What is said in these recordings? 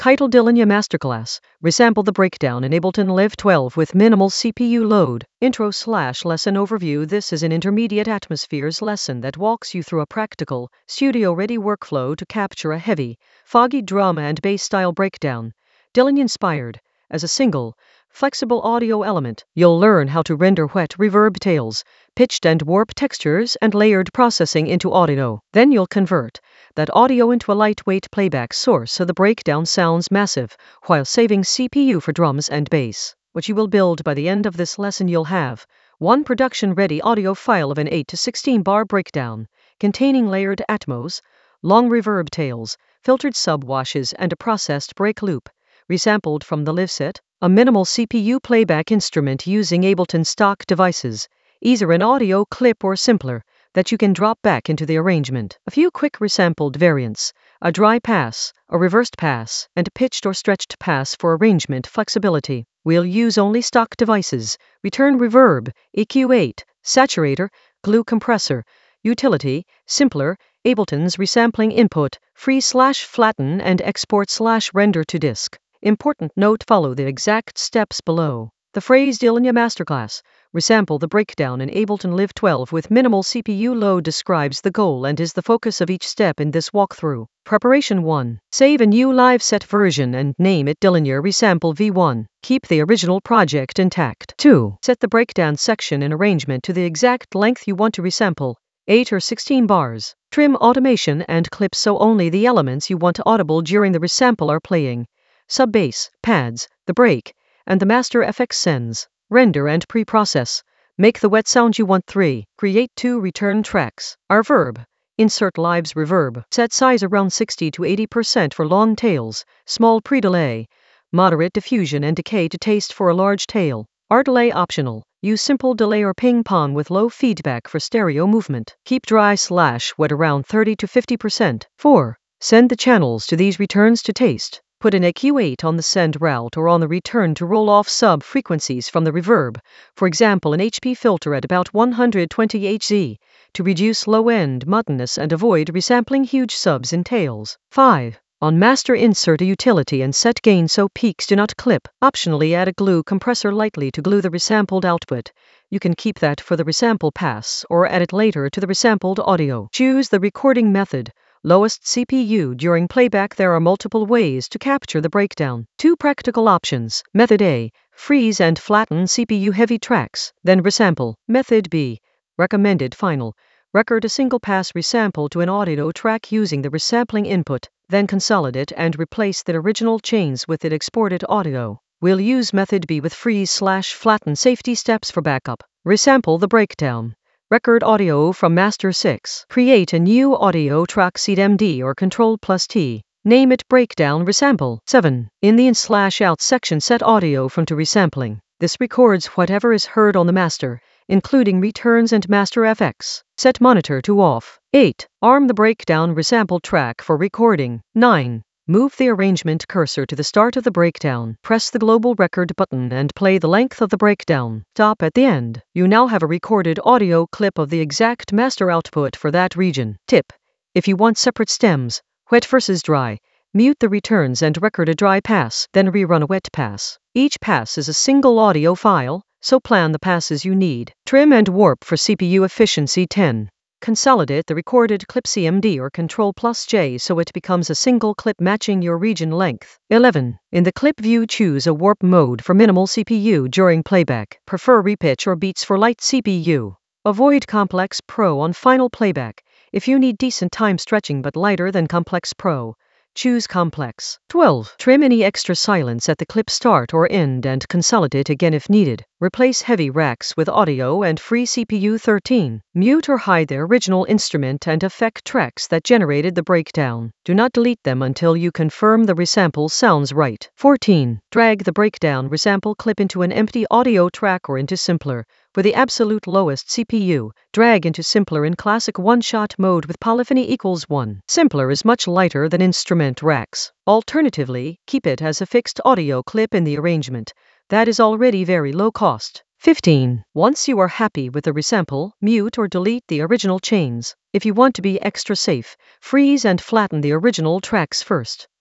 Title Delinia Masterclass. Resample the breakdown in Ableton Live 12 with minimal CPU load. Intro/lesson overview. This is an intermediate atmospheres lesson that walks you through a practical, studio-ready workflow to capture a heavy, foggy drum and bass style breakdown. Delinia inspired. As a single, flexible audio element, you'll learn how to render wet reverb tails, pitched and warp textures, and layered processing into audio. Then you'll convert that audio into a lightweight playback source so the breakdown sounds massive, while saving CPU for drums and bass. What you will build by the end of this lesson, you'll have one production-ready audio file of an 8 to 16 bar breakdown, containing layered atmos, long reverb tails, filtered subwashes, and a processed break loop, resampled from the Live set, a minimal CPU playback instrument using Ableton stock devices, either an audio clip or simpler, that you can drop back into the arrangement. A few quick resampled variants, a dry pass, a reversed pass, and a pitched or stretched pass for arrangement flexibility. We'll use only stock devices, return reverb, EQ8, saturator, glue compressor, utility, simpler, Ableton's resampling input, free/flatten and export/render to disk. Important note: follow the exact steps below. The phrase Delinia Masterclass, resample the breakdown in Ableton Live 12 with minimal CPU load, describes the goal and is the focus of each step in this walkthrough. Preparation 1. Save a new live set version and name it Delinia Resample V1. Keep the original project intact. 2. Set the breakdown section in arrangement to the exact length you want to resample, 8 or 16 bars. Trim automation and clips so only the elements you want audible during the resample are playing. Sub-bass, pads, the break, and the master FX sends. Render and pre-process. Make the wet sound you want. 3. Create 2 return tracks. Reverb. Insert Live's reverb. Set size around 60 to 80% for long tails, small pre-delay, moderate diffusion and decay to taste for a large tail. R-delay optional. Use simple delay or ping-pong with low feedback for stereo movement. Keep dry/wet around 30 to 50%. 4. Send the channels to these returns to taste. Put an EQ8 on the send route or on the return to roll off sub-frequencies from the reverb, for example an HP filter at about 120 Hz, to reduce low-end muddiness and avoid resampling huge subs in tails. 5. On master, insert a utility and set gain so peaks do not clip. Optionally add a glue compressor lightly to glue the resampled output. You can keep that for the resample pass or add it later to the resampled audio. Choose the recording method. Lowest CPU during playback. There are multiple ways to capture the breakdown. 2 practical options. Method A. Freeze and flatten CPU heavy tracks, then resample. Method B. Recommended final. Record a single pass resample to an audio track using the resampling input, then consolidate and replace the original chains with it exported audio. We'll use method B with freeze/flatten safety steps for backup. Resample the breakdown. Record audio from Master 6. Create a new audio track, Seed MD or Ctrl+T. Name it Breakdown Resample. 7. In the in/out section, set audio from to resampling. This records whatever is heard on the master, including returns and master FX. Set monitor to off. 8. Arm the breakdown resample track for recording. 9. Move the arrangement cursor to the start of the breakdown. Press the global record button and play the length of the breakdown. Stop at the end. You now have a recorded audio clip of the exact master output for that region. Tip: if you want separate stems, wet versus dry, mute the returns and record a dry pass, then rerun a wet pass. Each pass is a single audio file, so plan the passes you need. Trim and warp for CPU efficiency. 10. Consolidate the recorded clip CMD or Ctrl+J so it becomes a single clip matching your region length. 11. In the clip view, choose a warp mode for minimal CPU during playback. Prefer repitch or beats for light CPU. Avoid Complex Pro on final playback. If you need decent time stretching but lighter than Complex Pro, choose Complex. 12. Trim any extra silence at the clip start or end and consolidate again if needed. Replace heavy racks with audio and free CPU. 13. Mute or hide the original instrument and effect tracks that generated the breakdown. Do not delete them until you confirm the resample sounds right. 14. Drag the breakdown resample clip into an empty audio track or into Simpler. For the absolute lowest CPU, drag into Simpler in classic one-shot mode with polyphony equals 1. Simpler is much lighter than instrument racks. Alternatively, keep it as a fixed audio clip in the arrangement. That is already very low cost. 15. Once you are happy with the resample, mute or delete the original chains. If you want to be extra safe, freeze and flatten the original tracks first.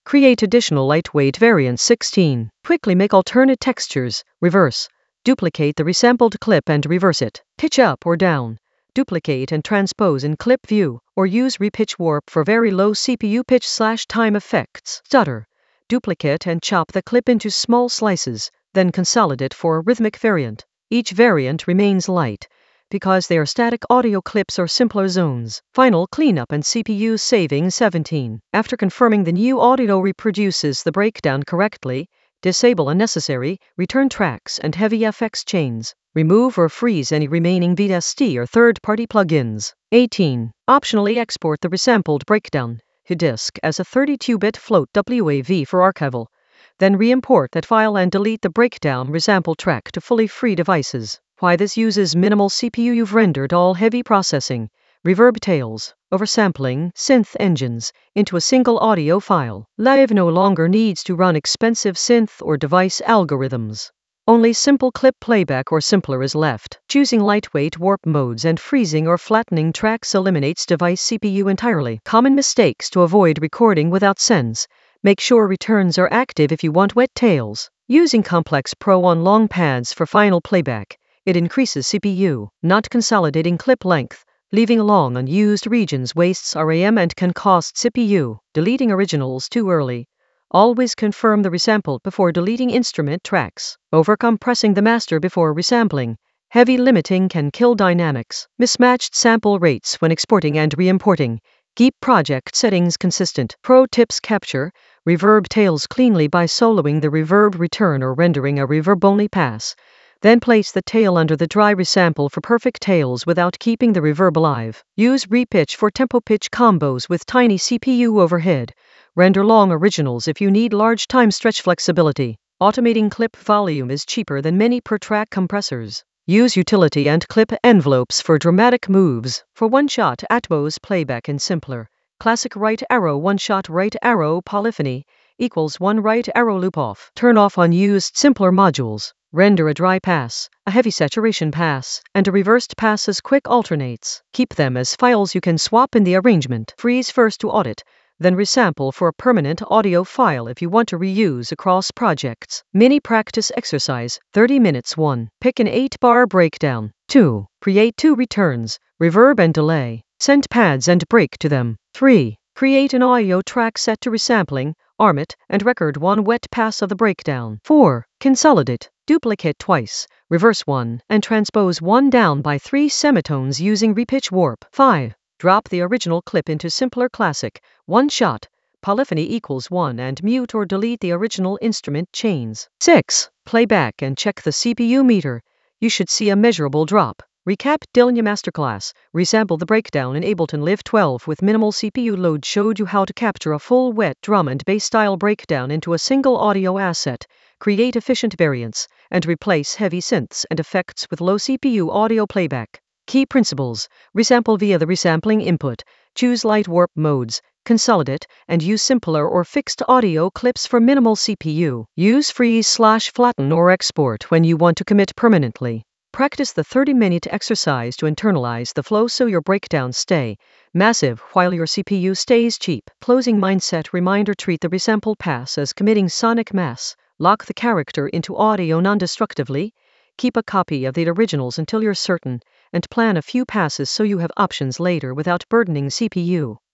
Create additional lightweight variants. 16. Quickly make alternate textures. Reverse. Duplicate the resampled clip and reverse it. Pitch up or down. Duplicate and transpose in clip view, or use repitch warp for very low CPU pitch/time effects. Stutter. Duplicate and chop the clip into small slices, then consolidate for a rhythmic variant. Each variant remains light, because they are static audio clips or simpler zones. Final cleanup and CPU saving. 17. After confirming the new audio reproduces the breakdown correctly, disable unnecessary return tracks and heavy FX chains. Remove or freeze any remaining VST or third-party plugins. 18. Optionally export the resampled breakdown to disk as a 32-bit float WAV for archival. Then re-import that file and delete the breakdown resample track to fully free devices. Why this uses minimal CPU? You've rendered all heavy processing, reverb tails, oversampling, synth engines into a single audio file. Live no longer needs to run expensive synth or device algorithms. Only simple clip playback or simpler is left. Choosing lightweight warp modes and freezing or flattening tracks eliminates device CPU entirely. Common mistakes to avoid recording without sends. Make sure returns are active if you want wet tails. Using Complex Pro on long pads for final playback. It increases CPU. Not consolidating clip length. Leaving long unused regions wastes RAM and can cost CPU. Deleting originals too early. Always confirm the resample before deleting instrument tracks. Overcompressing the master before resampling. Heavy limiting can kill dynamics. Mismatched sample rates when exporting and re-importing. Keep project settings consistent. Pro tips: capture reverb tails cleanly by soloing the reverb return or rendering a reverb-only pass. Then place the tail under the dry resample for perfect tails without keeping the reverb alive. Use repitch for tempo pitch combos with tiny CPU overhead. Render long originals if you need large time stretch flexibility. Automating clip volume is cheaper than many per-track compressors. Use utility and clip envelopes for dramatic moves. For one-shot Atmos playback and simpler. Classic right arrow one-shot right arrow polyphony equals one right arrow loop off. Turn off unused simpler modules. Render a dry pass, a heavy saturation pass, and a reversed pass as quick alternates. Keep them as files you can swap in the arrangement. Freeze first to audit, then resample for a permanent audio file if you want to reuse across projects. Mini practice exercise, 30 minutes. 1. Pick an 8-bar breakdown. 2. Create 2 returns, reverb and delay. Send pads and break to them. 3. Create an audio track set to resampling, arm it, and record one wet pass of the breakdown. 4. Consolidate. Duplicate twice, reverse one, and transpose one down by 3 semitones using repitch warp. 5. Drop the original clip into simpler classic, one-shot, polyphony equals 1 and mute or delete the original instrument chains. 6. Play back and check the CPU meter. You should see a measurable drop. Recap: Dilnya Masterclass. Resample the breakdown in Ableton Live 12 with minimal CPU load showed you how to capture a full wet drum and bass style breakdown into a single audio asset, create efficient variants, and replace heavy synths and effects with low CPU audio playback. Key principles: resample via the resampling input, choose light warp modes, consolidate, and use simpler or fixed audio clips for minimal CPU. Use freeze/flatten or export when you want to commit permanently. Practice the 30-minute exercise to internalize the flow so your breakdowns stay massive while your CPU stays cheap. Closing mindset reminder: treat the resample pass as committing sonic mass. Lock the character into audio non-destructively. Keep a copy of the originals until you're certain, and plan a few passes so you have options later without burdening CPU.